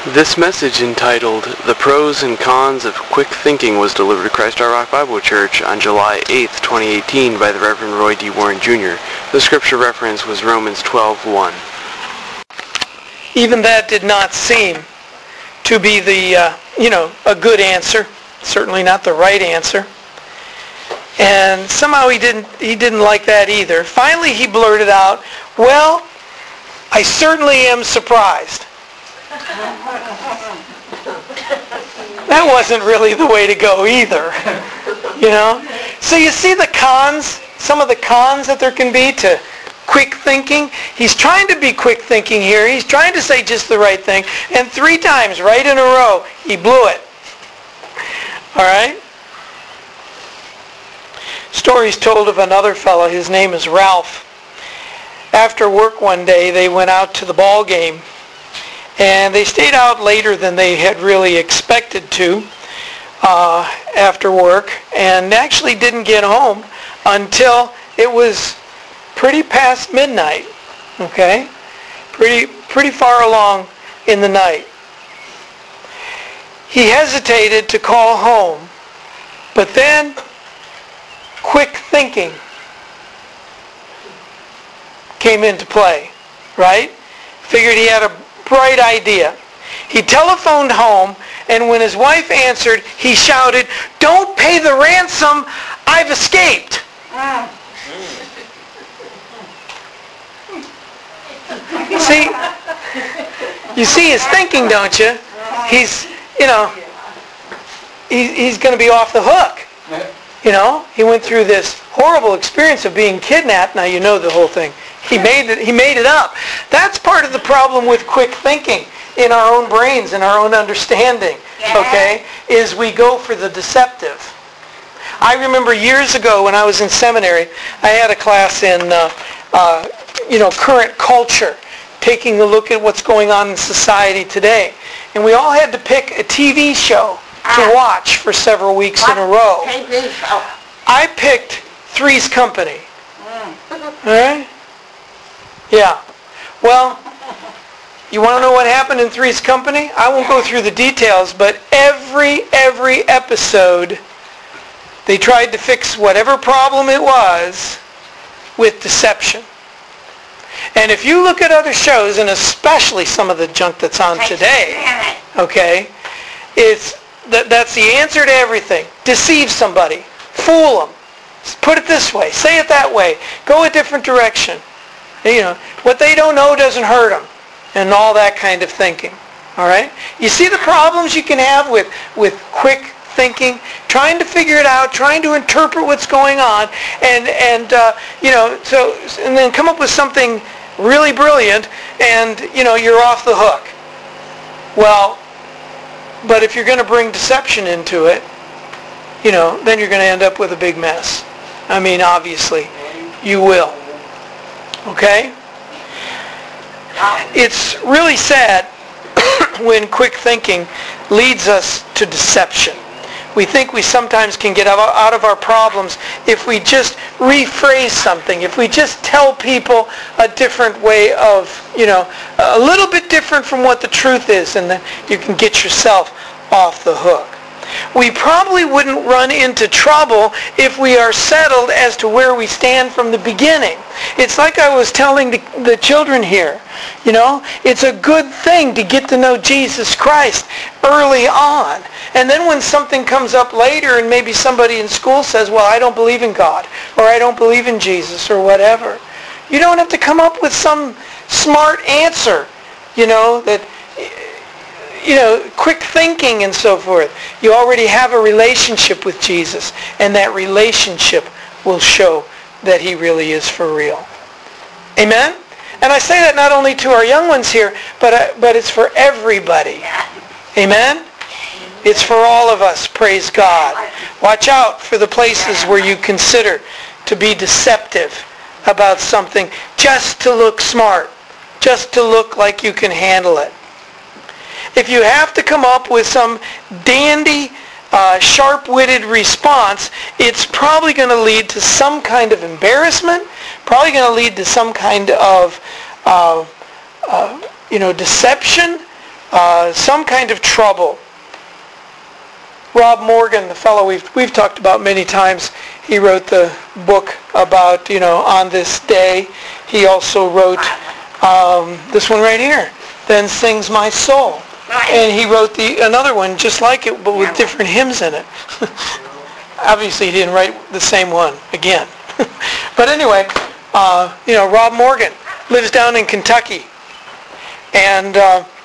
This message, entitled The Pros and Cons of Quick Thinking, was delivered at Christ Our Rock Bible Church on July 8, 2018 by the Reverend Roy D. Warren Jr. The scripture reference was Romans 12:1. Even that did not seem to be a good answer. Certainly not the right answer. And somehow he didn't like that either. Finally he blurted out, "Well, I certainly am surprised." That wasn't really the way to go either. So you see the cons, some of the cons that there can be to quick thinking. He's trying to be quick thinking here. He's trying to say just the right thing. And 3 times right in a row, he blew it. All right? Story's told of another fellow. His name is Ralph. After work one day, they went out to the ball game. And they stayed out later than they had really expected to after work, and actually didn't get home until it was pretty past midnight. Okay? Pretty far along in the night. He hesitated to call home, but then quick thinking came into play, right? Figured he had a bright idea. He telephoned home, and when his wife answered, he shouted, "Don't pay the ransom, I've escaped." You see his thinking, don't you? He's going to be off the hook. He went through this horrible experience of being kidnapped. Now you know the whole thing. He made it up. That's part of the problem with quick thinking in our own brains, in our own understanding, okay, is we go for the deceptive. I remember years ago when I was in seminary, I had a class in, current culture, taking a look at what's going on in society today. And we all had to pick a TV show to watch for several weeks in a row. I picked Three's Company. All right? Yeah. Well, you want to know what happened in Three's Company? I won't go through the details, but every episode, they tried to fix whatever problem it was with deception. And if you look at other shows, and especially some of the junk that's on today, okay, that's the answer to everything. Deceive somebody. Fool them. Put it this way. Say it that way. Go a different direction. What they don't know doesn't hurt them. And all that kind of thinking. All right? You see the problems you can have with quick thinking, trying to figure it out, trying to interpret what's going on, and then come up with something really brilliant, and you're off the hook. Well, but if you're going to bring deception into it, then you're going to end up with a big mess. I mean, obviously, you will. Okay? It's really sad when quick thinking leads us to deception. We think we sometimes can get out of our problems if we just rephrase something, if we just tell people a different way of, a little bit different from what the truth is, and then you can get yourself off the hook. We probably wouldn't run into trouble if we are settled as to where we stand from the beginning. It's like I was telling the children here. It's a good thing to get to know Jesus Christ early on. And then when something comes up later and maybe somebody in school says, well, I don't believe in God, or I don't believe in Jesus, or whatever, you don't have to come up with some smart answer, quick thinking and so forth. You already have a relationship with Jesus, and that relationship will show that he really is for real. Amen? And I say that not only to our young ones here, but it's for everybody. Amen? It's for all of us, praise God. Watch out for the places where you consider to be deceptive about something just to look smart, just to look like you can handle it. If you have to come up with some dandy, sharp-witted response, it's probably going to lead to some kind of embarrassment, probably going to lead to some kind of deception, some kind of trouble. Rob Morgan, the fellow we've talked about many times, he wrote the book about, on this day. He also wrote this one right here, Then Sings My Soul. And he wrote another one just like it, but with different hymns in it. Obviously, he didn't write the same one again. But anyway, Rob Morgan lives down in Kentucky. And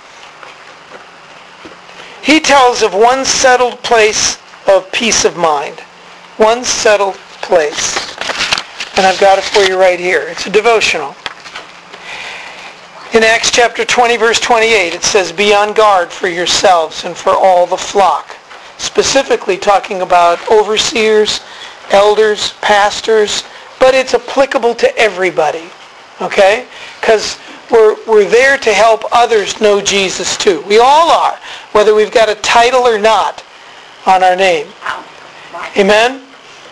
he tells of one settled place of peace of mind. One settled place. And I've got it for you right here. It's a devotional. In Acts chapter 20, verse 28, it says, "Be on guard for yourselves and for all the flock." Specifically talking about overseers, elders, pastors, but it's applicable to everybody. Okay? Because we're there to help others know Jesus too. We all are, whether we've got a title or not on our name. Amen?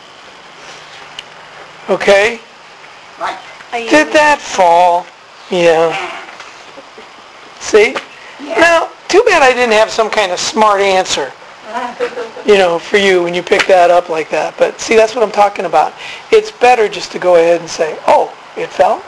Okay? Did that fall? Yeah. See? Now, too bad I didn't have some kind of smart answer, for you when you pick that up like that. But see, that's what I'm talking about. It's better just to go ahead and say, oh, it fell?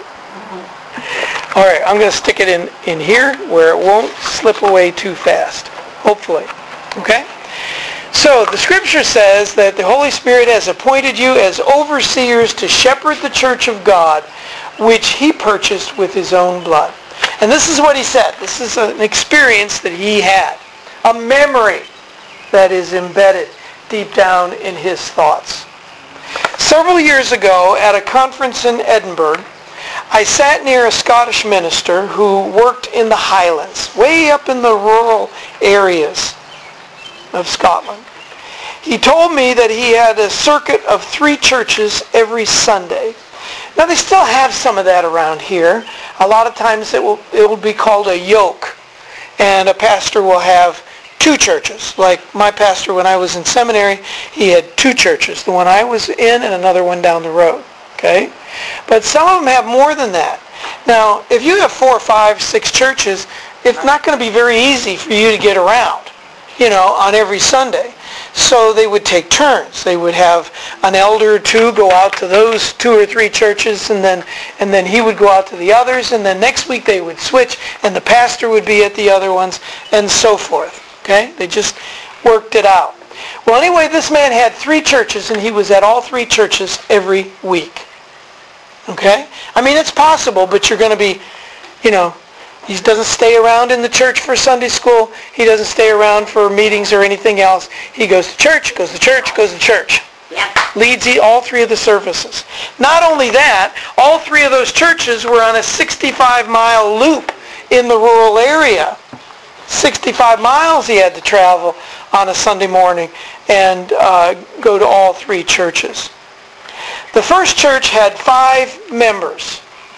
All right, I'm going to stick it in here where it won't slip away too fast, hopefully. Okay? So the Scripture says that the Holy Spirit has appointed you as overseers to shepherd the church of God, which He purchased with His own blood. And this is what He said. This is an experience that He had, a memory that is embedded deep down in His thoughts. Several years ago at a conference in Edinburgh, I sat near a Scottish minister who worked in the Highlands, way up in the rural areas of Scotland. He told me that he had a circuit of 3 churches every Sunday. Now they still have some of that around here. A lot of times it will be called a yoke, and a pastor will have 2 churches. Like my pastor when I was in seminary, he had 2 churches, the one I was in and another one down the road. Okay? But some of them have more than that. Now, if you have 4, 5, 6 churches, it's not going to be very easy for you to get around, on every Sunday. So they would take turns. They would have an elder or 2 go out to those 2 or 3 churches, and then he would go out to the others, and then next week they would switch, and the pastor would be at the other ones, and so forth. Okay? They just worked it out. Well, anyway, this man had 3 churches, and he was at all 3 churches every week. Okay? I mean, it's possible, but you're going to be, he doesn't stay around in the church for Sunday school. He doesn't stay around for meetings or anything else. He goes to church, goes to church, goes to church. Yeah. Leads all 3 of the services. Not only that, all 3 of those churches were on a 65-mile loop in the rural area. 65 miles he had to travel on a Sunday morning and go to all 3 churches. The first church had 5 members.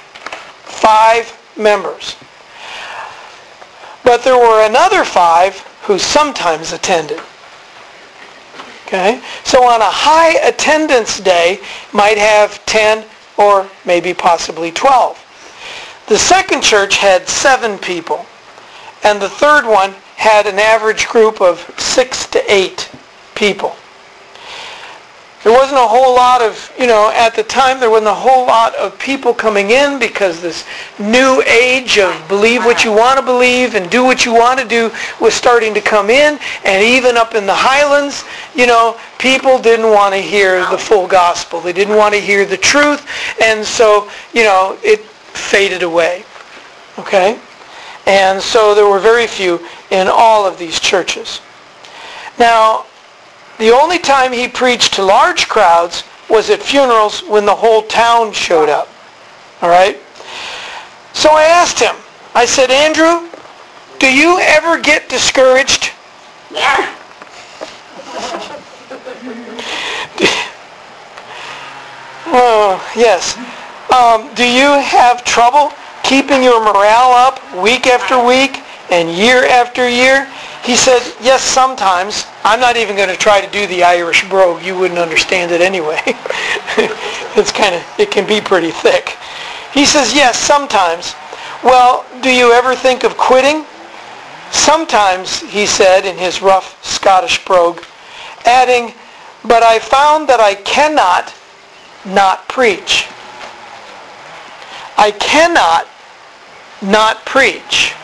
5 members. But there were another 5 who sometimes attended. Okay? So on a high attendance day, might have 10 or maybe possibly 12. The second church had 7 people. And the third one had an average group of 6 to 8 people. There wasn't a whole lot of, at the time there wasn't a whole lot of people coming in because this new age of believe what you want to believe and do what you want to do was starting to come in. And even up in the Highlands, people didn't want to hear the full gospel. They didn't want to hear the truth. And so, it faded away. Okay? And so there were very few in all of these churches. Now, the only time he preached to large crowds was at funerals when the whole town showed up. All right? So I asked him, I said, Andrew, do you ever get discouraged? Yeah. Oh, yes. Do you have trouble keeping your morale up week after week and year after year? He said, yes, sometimes. I'm not even going to try to do the Irish brogue. You wouldn't understand it anyway. It can be pretty thick. He says, yes, sometimes. Well, do you ever think of quitting? Sometimes, he said in his rough Scottish brogue, adding, "But I found that I cannot not preach." I cannot not preach.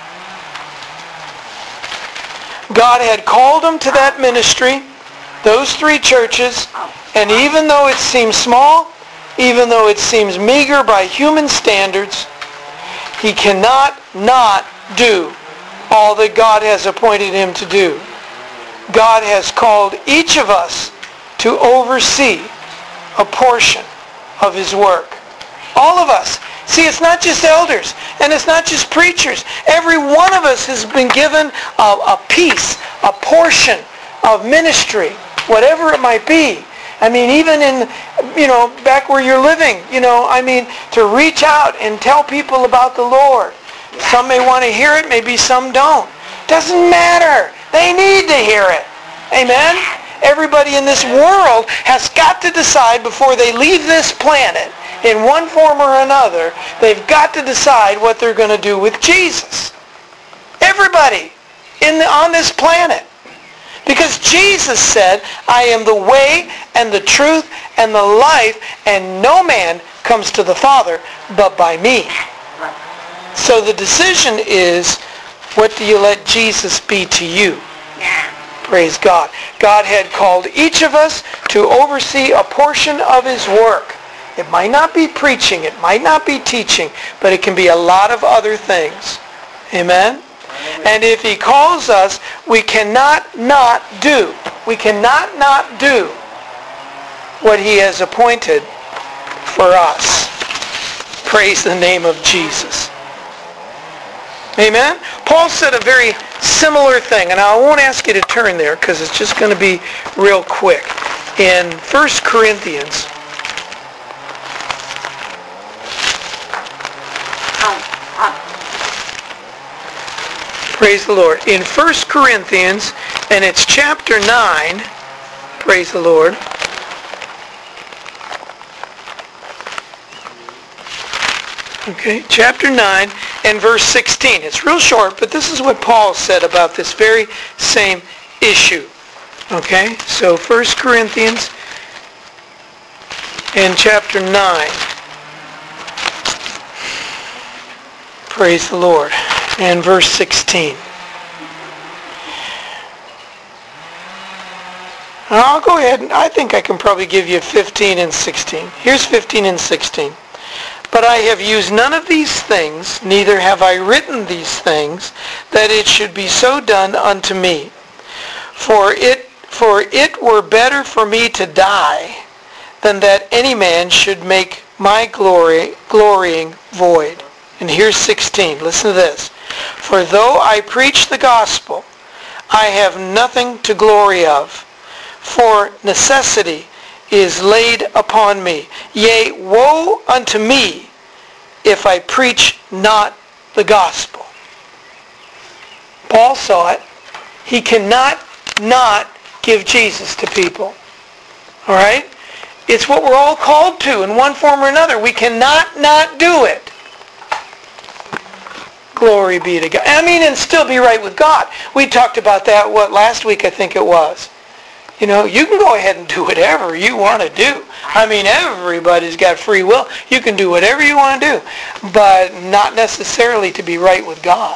God had called him to that ministry, those 3 churches, and even though it seems small, even though it seems meager by human standards, he cannot not do all that God has appointed him to do. God has called each of us to oversee a portion of his work. All of us. See, it's not just elders, and it's not just preachers. Every one of us has been given a piece, a portion of ministry, whatever it might be. I mean, even in, back where you're living, to reach out and tell people about the Lord. Some may want to hear it, maybe some don't. Doesn't matter. They need to hear it. Amen? Everybody in this world has got to decide before they leave this planet, in one form or another, they've got to decide what they're going to do with Jesus. Everybody on this planet. Because Jesus said, "I am the way and the truth and the life, and no man comes to the Father but by me." So the decision is, what do you let Jesus be to you? Praise God. God had called each of us to oversee a portion of his work. It might not be preaching, it might not be teaching, but it can be a lot of other things. Amen? And if he calls us, we cannot not do. We cannot not do what he has appointed for us. Praise the name of Jesus. Amen? Paul said a very similar thing, and I won't ask you to turn there because it's just going to be real quick. In 1 Corinthians, praise the Lord. In 1 Corinthians, and it's chapter 9, praise the Lord. Okay, chapter 9 and verse 16. It's real short, but this is what Paul said about this very same issue. Okay, so 1 Corinthians and chapter 9. Praise the Lord. And verse 16. I'll go ahead and I think I can probably give you 15 and 16. Here's 15 and 16. "But I have used none of these things, neither have I written these things, that it should be so done unto me. For it were better for me to die, than that any man should make my glorying void." And here's 16. Listen to this. "For though I preach the gospel, I have nothing to glory of, for necessity is laid upon me. Yea, woe unto me if I preach not the gospel." Paul saw it. He cannot not give Jesus to people. All right? It's what we're all called to in one form or another. We cannot not do it. Glory be to God. I mean, and still be right with God. We talked about that, last week I think it was. You can go ahead and do whatever you want to do. I mean, everybody's got free will. You can do whatever you want to do, but not necessarily to be right with God.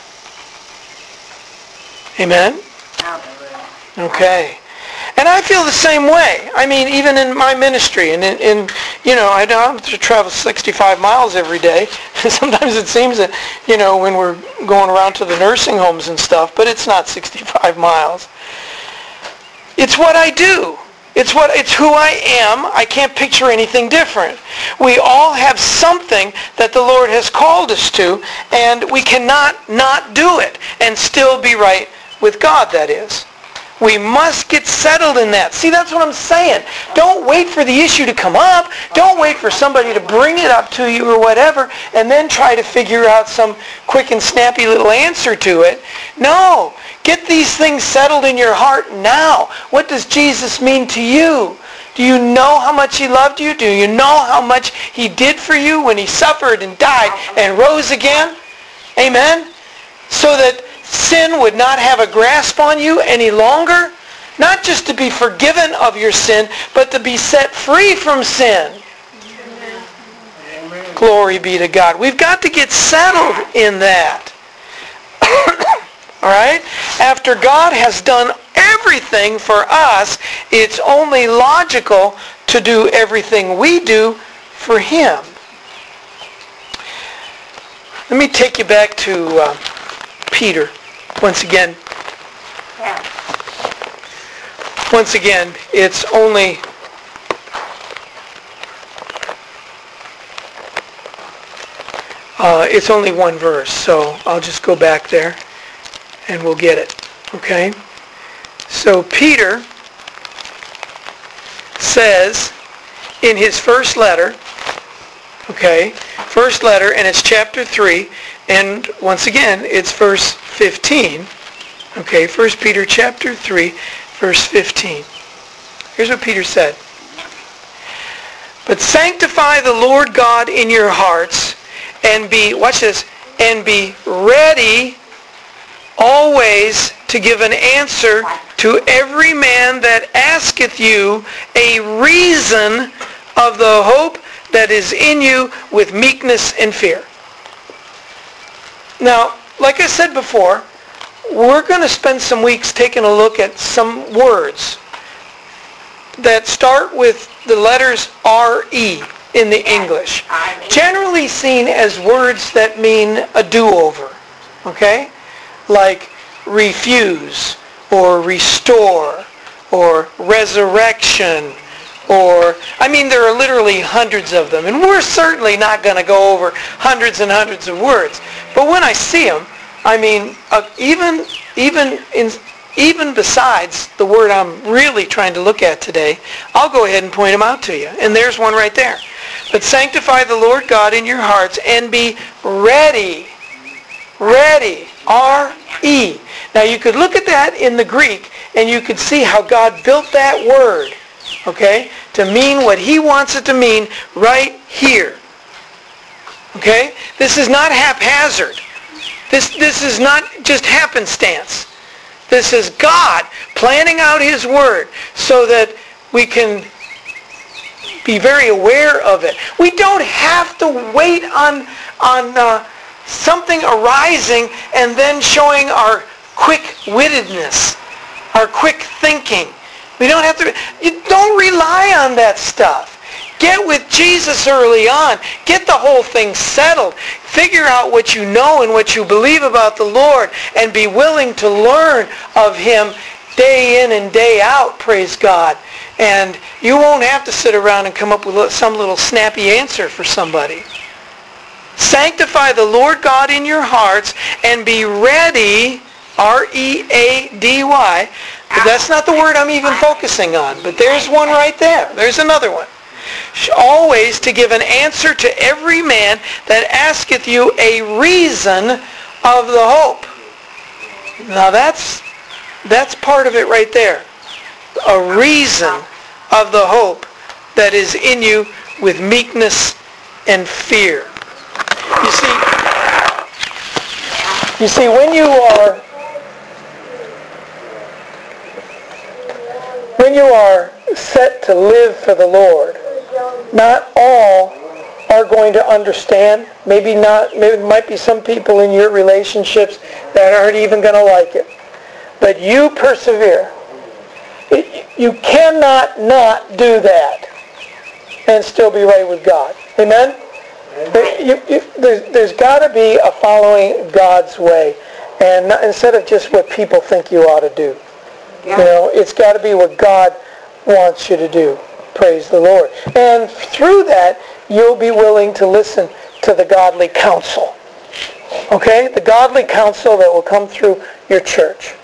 Amen? Okay. And I feel the same way. I mean, even in my ministry, and I don't have to travel 65 miles every day. Sometimes it seems that, when we're going around to the nursing homes and stuff, but it's not 65 miles. It's what I do. It's who I am. I can't picture anything different. We all have something that the Lord has called us to, and we cannot not do it and still be right with God, that is. We must get settled in that. See, that's what I'm saying. Don't wait for the issue to come up. Don't wait for somebody to bring it up to you or whatever, and then try to figure out some quick and snappy little answer to it. No. Get these things settled in your heart now. What does Jesus mean to you? Do you know how much he loved you? Do you know how much he did for you when he suffered and died and rose again? Amen? So that sin would not have a grasp on you any longer. Not just to be forgiven of your sin, but to be set free from sin. Amen. Glory be to God. We've got to get settled in that. All right? After God has done everything for us, it's only logical to do everything we do for Him. Let me take you back to Peter once again. Once again, it's only one verse, so I'll just go back there and we'll get it. Okay? So Peter says in his first letter, and it's chapter 3, and once again, it's verse 15. Okay, 1 Peter chapter 3, verse 15. Here's what Peter said. But sanctify the Lord God in your hearts, and be, watch this, and be ready always to give an answer to every man that asketh you a reason of the hope that is in you with meekness and fear. Now, like I said before, we're going to spend some weeks taking a look at some words that start with the letters R-E in the English. Generally seen as words that mean a do-over. Okay? Like refuse, or restore, or resurrection, or, there are literally hundreds of them. And we're certainly not going to go over hundreds and hundreds of words. But when I see them, even besides the word I'm really trying to look at today, I'll go ahead and point them out to you. And there's one right there. But sanctify the Lord God in your hearts and be ready. Ready. R-E. Now you could look at that in the Greek and you could see how God built that word, okay, to mean what He wants it to mean right here. Okay? This is not haphazard. This is not just happenstance. This is God planning out His Word so that we can be very aware of it. We don't have to wait on something arising and then showing our quick-wittedness, our quick thinking. We don't have to. You don't rely on that stuff. Get with Jesus early on. Get the whole thing settled. Figure out what you know and what you believe about the Lord and be willing to learn of Him day in and day out, praise God. And you won't have to sit around and come up with some little snappy answer for somebody. Sanctify the Lord God in your hearts and be ready, R-E-A-D-Y. But that's not the word I'm even focusing on. But there's one right there. There's another one. Always to give an answer to every man that asketh you a reason of the hope. Now that's part of it right there. A reason of the hope that is in you with meekness and fear. You see, when you are set to live for the Lord, not all are going to understand. Maybe there might be some people in your relationships that aren't even going to like it. But you persevere. You cannot not do that and still be right with God. Amen? There's got to be a following God's way, and instead of just what people think you ought to do. Yeah. It's got to be what God wants you to do. Praise the Lord. And through that, you'll be willing to listen to the godly counsel. Okay? The godly counsel that will come through your church.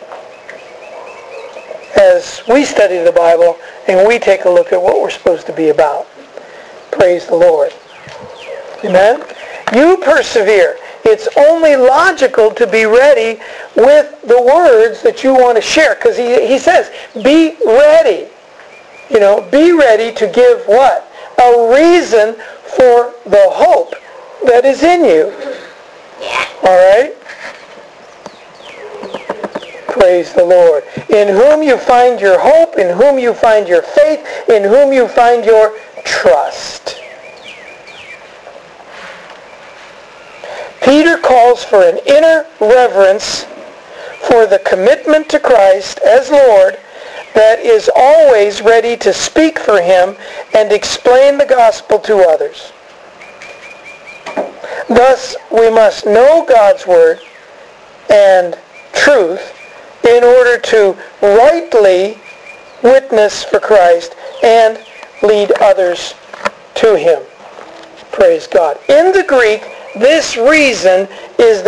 As we study the Bible and we take a look at what we're supposed to be about. Praise the Lord. Amen? You persevere. It's only logical to be ready with the words that you want to share. Because he says, be ready. Be ready to give what? A reason for the hope that is in you. All right? Praise the Lord. In whom you find your hope, in whom you find your faith, in whom you find your trust. Peter calls for an inner reverence for the commitment to Christ as Lord that is always ready to speak for him and explain the gospel to others. Thus, we must know God's word and truth in order to rightly witness for Christ and lead others to him. Praise God. In the Greek, this word reason is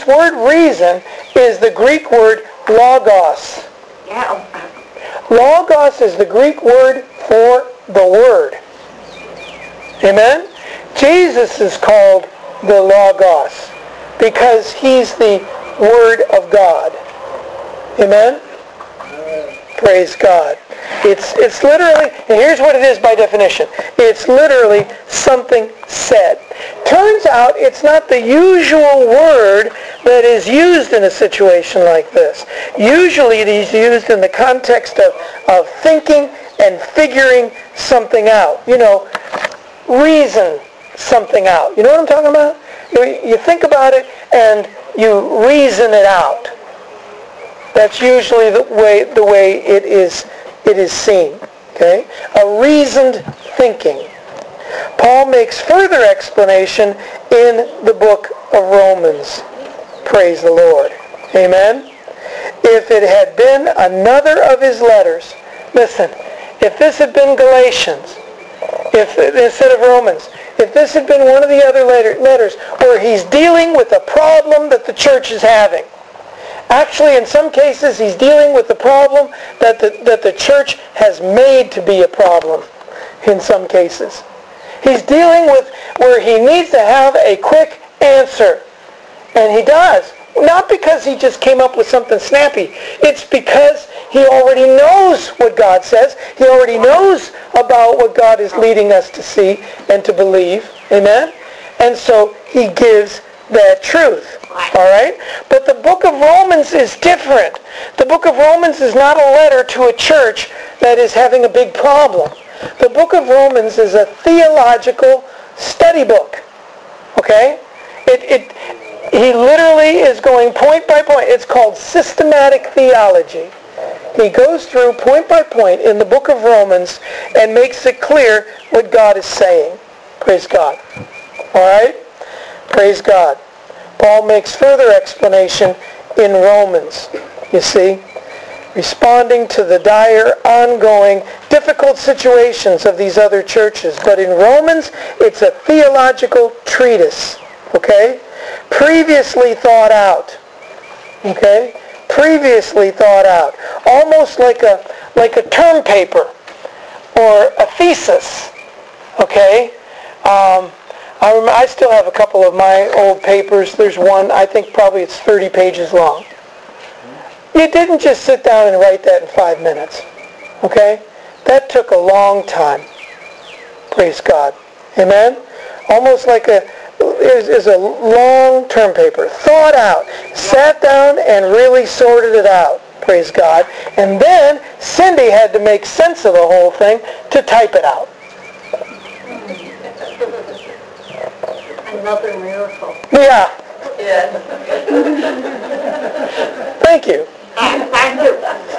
the Greek word logos. Yeah. Logos is the Greek word for the Word. Amen? Jesus is called the Logos because he's the Word of God. Amen? Praise God. It's literally, and here's what it is by definition. It's literally something said. Turns out it's not the usual word that is used in a situation like this. Usually it is used in the context of thinking and figuring something out. You know, reason something out. You know what I'm talking about? You think about it and you reason it out. That's usually the way it is seen. Okay? A reasoned thinking. Paul makes further explanation in the book of Romans. Praise the Lord. Amen? If it had been another of his letters, listen, if this had been Galatians, instead of Romans, if this had been one of the other letters where he's dealing with a problem that the church is having, actually, in some cases, he's dealing with the problem that the church has made to be a problem in some cases. He's dealing with where he needs to have a quick answer. And he does. Not because he just came up with something snappy. It's because he already knows what God says. He already knows about what God is leading us to see and to believe. Amen? And so he gives that truth. All right? But the book of Romans is different. The book of Romans is not a letter to a church that is having a big problem. The book of Romans is a theological study book. Okay? He literally is going point by point. It's called systematic theology. He goes through point by point in the book of Romans and makes it clear what God is saying. Praise God. All right? Praise God. Paul makes further explanation in Romans, you see, responding to the dire, ongoing, difficult situations of these other churches. But in Romans, it's a theological treatise, okay? Previously thought out, okay? Previously thought out. Almost like a term paper or a thesis, okay? I still have a couple of my old papers. There's one, I think probably it's 30 pages long. You didn't just sit down and write that in 5 minutes. Okay? That took a long time. Praise God. Amen? Almost like is a long term paper. Thought out. Sat down and really sorted it out. Praise God. And then Cindy had to make sense of the whole thing to type it out. Another miracle. Yeah. Yeah. Thank you. Thank you.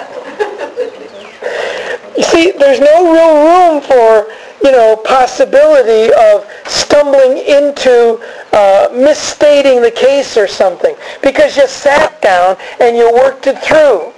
You see, there's no real room for, possibility of stumbling into misstating the case or something because you sat down and you worked it through.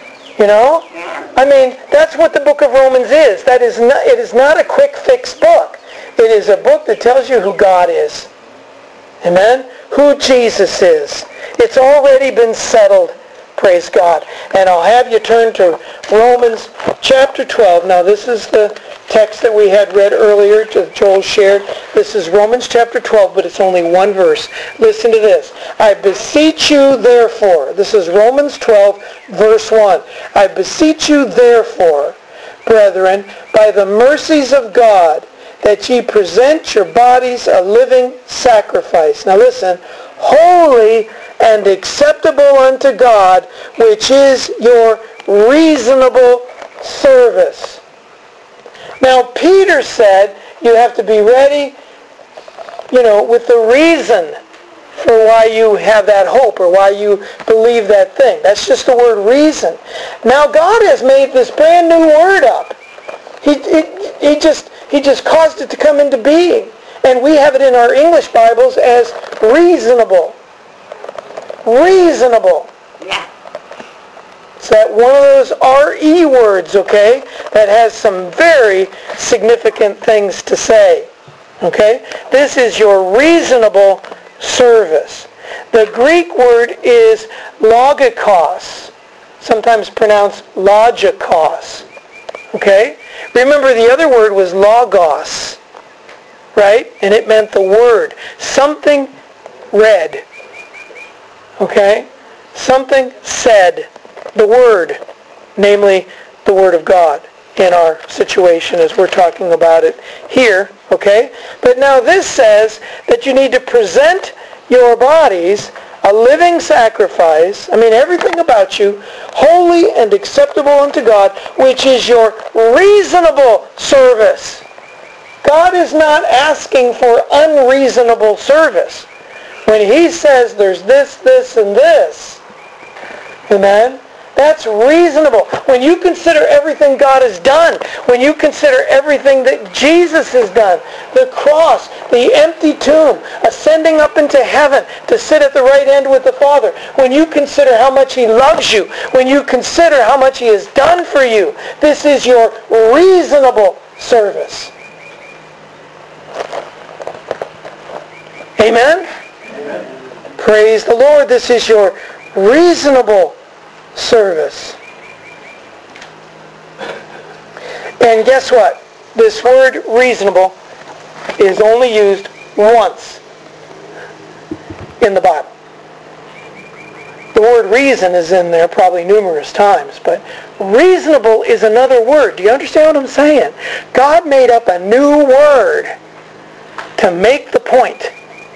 I mean, that's what the book of Romans is. It is not a quick fix book. It is a book that tells you who God is. Amen? Who Jesus is. It's already been settled. Praise God. And I'll have you turn to Romans chapter 12. Now this is the text that we had read earlier, that Joel shared. This is Romans chapter 12, but it's only one verse. Listen to this. I beseech you therefore. This is Romans 12, verse 1. I beseech you therefore, brethren, by the mercies of God, that ye present your bodies a living sacrifice. Now listen, holy and acceptable unto God, which is your reasonable service. Now, Peter said you have to be ready, with the reason for why you have that hope or why you believe that thing. That's just the word reason. Now, God has made this brand new word up. He just caused it to come into being. And we have it in our English Bibles as reasonable. Reasonable. Yeah. It's that one of those R-E words, okay, that has some very significant things to say. Okay? This is your reasonable service. The Greek word is logikos, sometimes pronounced logikos. Okay? Remember, the other word was logos, right? And it meant the word. Something read. Okay? Something said. The word. Namely, the Word of God in our situation as we're talking about it here. Okay? But now this says that you need to present your bodies a living sacrifice, everything about you, holy and acceptable unto God, which is your reasonable service. God is not asking for unreasonable service. When He says there's this, this, and this, amen, that's reasonable. When you consider everything God has done, when you consider everything that Jesus has done, the cross, the empty tomb, ascending up into heaven to sit at the right hand with the Father, when you consider how much He loves you, when you consider how much He has done for you, this is your reasonable service. Amen? Amen. Praise the Lord. This is your reasonable service. And guess what? This word reasonable is only used once in the Bible. The word reason is in there probably numerous times, but reasonable is another word. Do you understand what I'm saying? God made up a new word to make the point.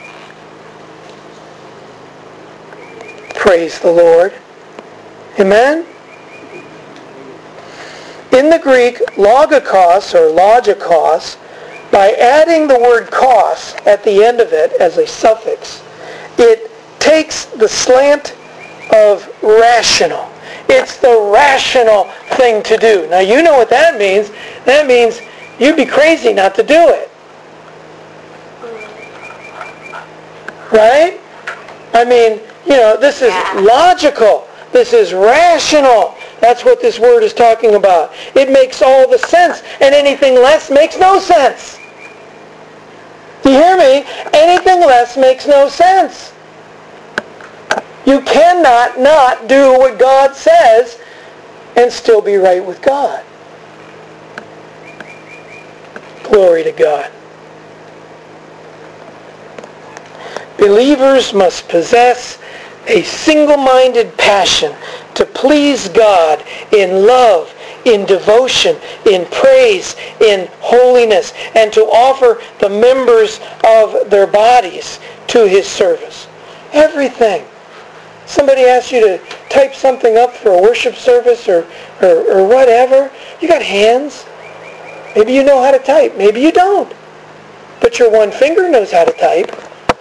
Praise the Lord. Amen? In the Greek, logikos or logikos, by adding the word kos at the end of it as a suffix, it takes the slant of rational. It's the rational thing to do. Now you know what that means. That means you'd be crazy not to do it. Right? This is logical. This is rational. That's what this word is talking about. It makes all the sense, and anything less makes no sense. Do you hear me? Anything less makes no sense. You cannot not do what God says and still be right with God. Glory to God. Believers must possess a single-minded passion to please God in love, in devotion, in praise, in holiness, and to offer the members of their bodies to His service. Everything. Somebody asks you to type something up for a worship service or whatever. You got hands. Maybe you know how to type. Maybe you don't. But your one finger knows how to type.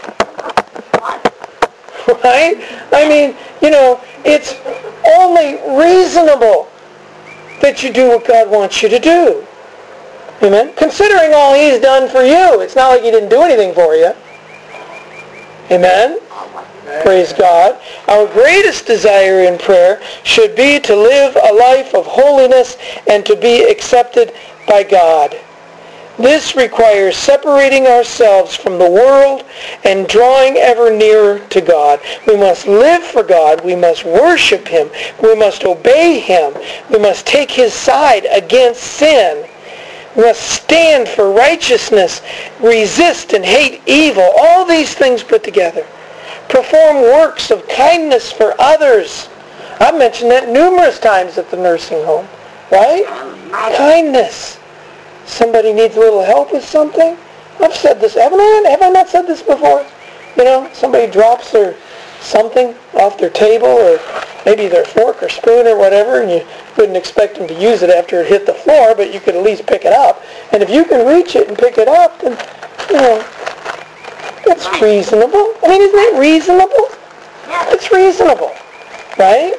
Right? It's only reasonable that you do what God wants you to do. Amen? Considering all He's done for you, it's not like He didn't do anything for you. Amen? Praise God. Our greatest desire in prayer should be to live a life of holiness and to be accepted by God. This requires separating ourselves from the world and drawing ever nearer to God. We must live for God. We must worship Him. We must obey Him. We must take His side against sin. We must stand for righteousness, resist and hate evil. All these things put together. Perform works of kindness for others. I've mentioned that numerous times at the nursing home. Right? Kindness. Somebody needs a little help with something. I've said this. Have I not said this before? Somebody drops their something off their table, or maybe their fork or spoon or whatever, and you wouldn't expect them to use it after it hit the floor, but you could at least pick it up. And if you can reach it and pick it up, then, that's reasonable. I mean, isn't it reasonable? It's reasonable, right?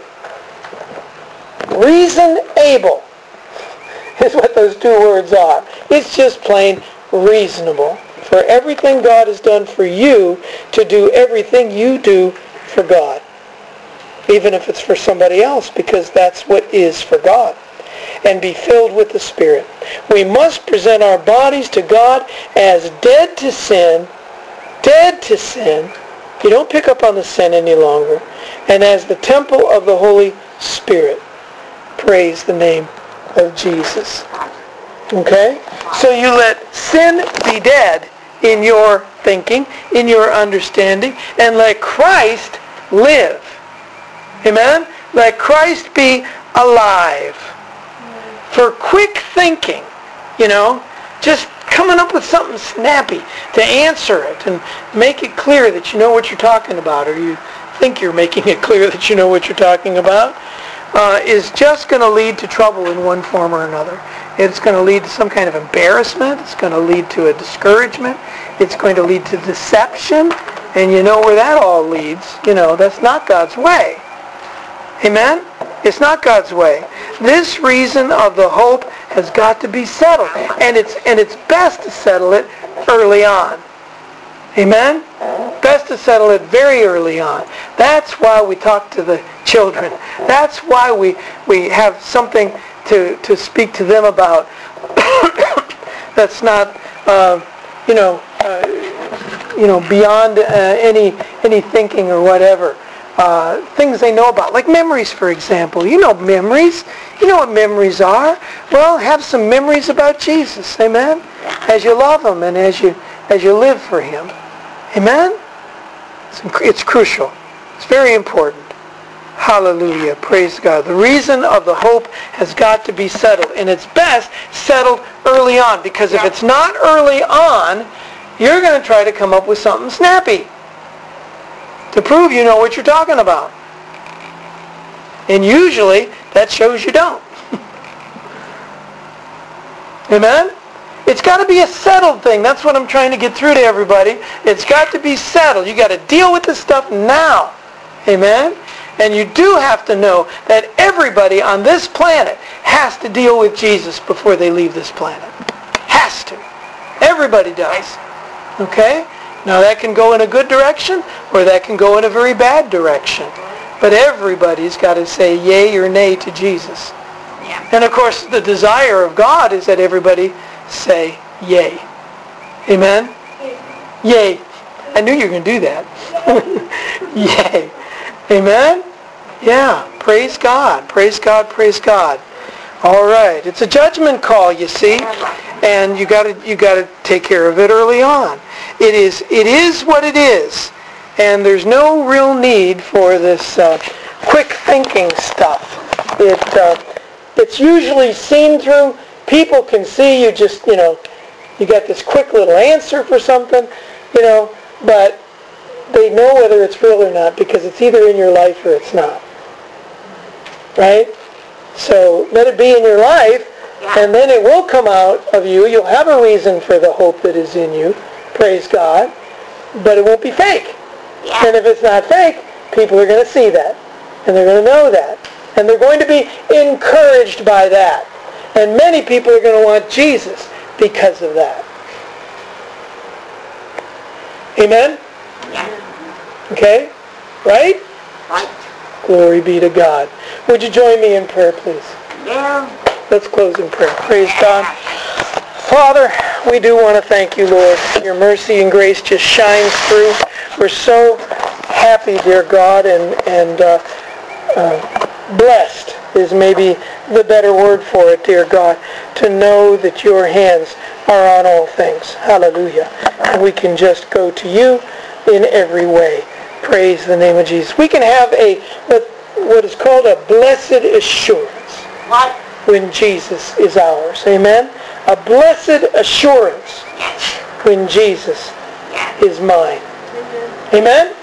Reasonable is what those two words are. It's just plain reasonable for everything God has done for you to do everything you do for God, even if it's for somebody else, because that's what is for God. And be filled with the Spirit. We must present our bodies to God as dead to sin. You don't pick up on the sin any longer. And as the temple of the Holy Spirit. Praise the name of Jesus. Okay? So you let sin be dead in your thinking, in your understanding, and let Christ live. Amen? Let Christ be alive. For quick thinking, just coming up with something snappy to answer it and make it clear that you know what you're talking about, or you think you're making it clear that you know what you're talking about, is just going to lead to trouble in one form or another. It's going to lead to some kind of embarrassment. It's going to lead to a discouragement. It's going to lead to deception. And you know where that all leads. That's not God's way. Amen? It's not God's way. This reason of the hope has got to be settled. And it's best to settle it early on. Amen? Best to settle it very early on. That's why we talk to the children. That's why we have something to speak to them about that's not beyond any thinking or whatever. Things they know about, like memories, for example. Memories. You know what memories are. Well, have some memories about Jesus. Amen? As you love Him and as you live for Him. Amen? It's crucial. It's very important. Hallelujah. Praise God. The reason of the hope has got to be settled. And it's best settled early on. Because if it's not early on, you're going to try to come up with something snappy to prove you know what you're talking about. And usually, that shows you don't. Amen? It's got to be a settled thing. That's what I'm trying to get through to everybody. It's got to be settled. You got to deal with this stuff now. Amen? And you do have to know that everybody on this planet has to deal with Jesus before they leave this planet. Has to. Everybody does. Okay? Now that can go in a good direction, or that can go in a very bad direction. But everybody's got to say yay or nay to Jesus. Yeah. And of course, the desire of God is that everybody say yay. Amen? Yay. I knew you were going to do that. Yay. Amen? Yeah. Praise God. Praise God. Praise God. All right. It's a judgment call, you see. And you got to take care of it early on. It is what it is. And there's no real need for this quick thinking stuff. It's usually seen through. People can see you just, you got this quick little answer for something, but they know whether it's real or not because it's either in your life or it's not. Right? So let it be in your life, and then it will come out of you. You'll have a reason for the hope that is in you. Praise God. But it won't be fake. Yeah. And if it's not fake, people are going to see that. And they're going to know that. And they're going to be encouraged by that. And many people are going to want Jesus because of that. Amen? Yeah. Okay? Right? Right. Glory be to God. Would you join me in prayer, please? Yeah. Let's close in prayer. Praise God. Father, we do want to thank you, Lord. Your mercy and grace just shines through. We're so happy, dear God, and blessed is maybe the better word for it, dear God, to know that your hands are on all things. Hallelujah. And we can just go to you in every way. Praise the name of Jesus. We can have what is called a blessed assurance. What? When Jesus is ours. Amen? A blessed assurance when Jesus is mine. Amen?